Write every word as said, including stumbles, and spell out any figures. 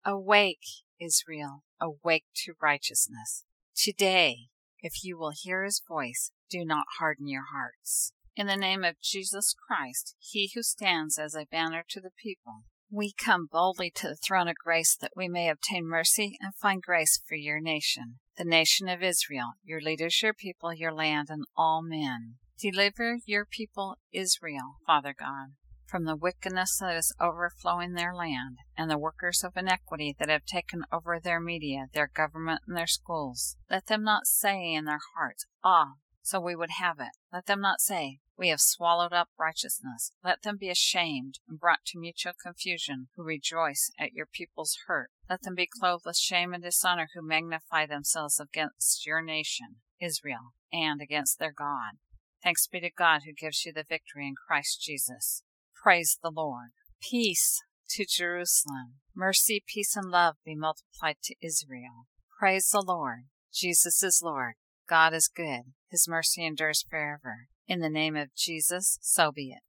Awake, Israel, awake to righteousness. Today, if you will hear his voice, do not harden your hearts. In the name of Jesus Christ, he who stands as a banner to the people, we come boldly to the throne of grace that we may obtain mercy and find grace for your nation, the nation of Israel, your leaders, your people, your land, and all men. Deliver your people Israel, Father God, from the wickedness that is overflowing their land, and the workers of iniquity that have taken over their media, their government, and their schools. Let them not say in their hearts, "Ah, so we would have it." Let them not say, "We have swallowed up righteousness." Let them be ashamed and brought to mutual confusion who rejoice at your people's hurt. Let them be clothed with shame and dishonor who magnify themselves against your nation, Israel, and against their God. Thanks be to God who gives you the victory in Christ Jesus. Praise the Lord. Peace to Jerusalem. Mercy, peace, and love be multiplied to Israel. Praise the Lord. Jesus is Lord. God is good. His mercy endures forever. In the name of Jesus, so be it.